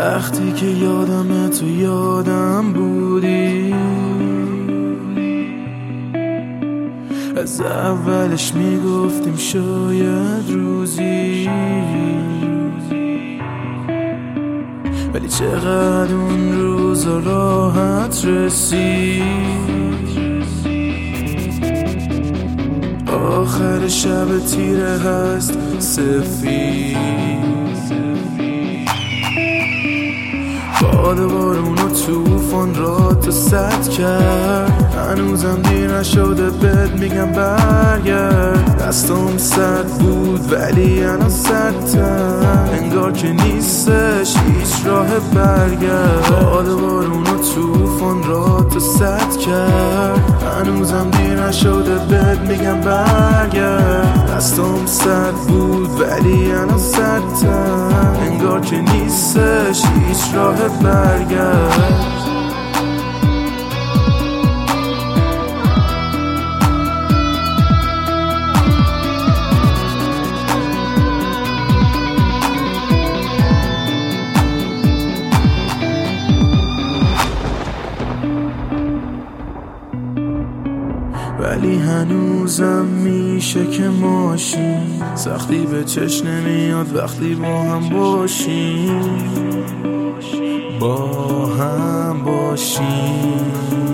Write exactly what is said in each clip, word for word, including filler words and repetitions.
وقتی که یادم تو یادم بودی، از اولش میگفتیم شاید روزی، ولی چقدر اون روزا راحت رسید. آخر شب تیره هست سفید، باد بارون و توفان را تو سد کرد. هنوزم دیر نشده بهت میگم برگرد. دستم سرد بود ولی الان سردتر، انگار که نیستش هیچ راه برگرد. باد بارون و توفان را تو سد کرد. هنوزم دیر نشده بهت میگم برگرد. دستم سرد بود ولی الان سردتر، انگار که نیستش هیچ راه برگرد. ولی هنوزم میشه که ماشین سختی به چشم نمیاد وقتی با هم باشیم، با هم باشیم.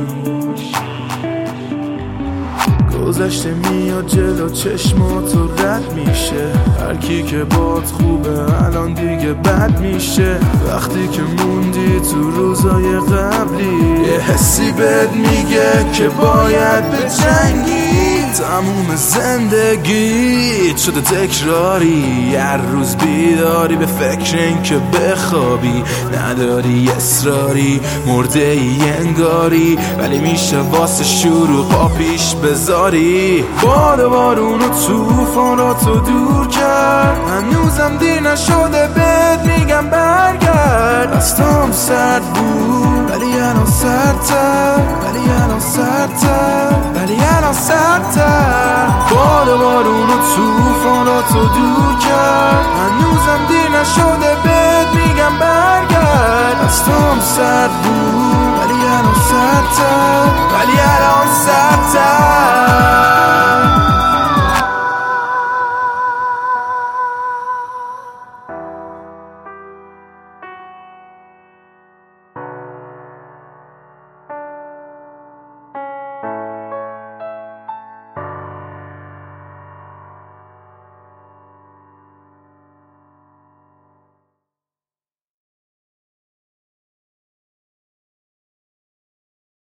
گذشته میاد جلو چشماتو رد میشه، هر کی که باد خوبه الان دیگه بد میشه. وقتی که موندی تو روزای قبلی، یه حسی بهت میگه که باید به جنگی. تموم زندگی شده تکراری، هر روز بیداری به فکر این که بخوابی. نداری اصراری، مرده ای انگاری، ولی میشه واسه شروع پا پیش بذاری. باد بارون و توفان را تو دور کرد. هنوزم دیر نشده بهت میگم برگرد. دستام سرد بود ولی الان سردتر، ولی الان سردتر، ولی الان سردتر. باد بارون و توفان را تو دور کرد. هنوزم دیر نشده بهت میگم برگرد. دستام سرد بود ولی الان سردتر، ولی الان سردتر.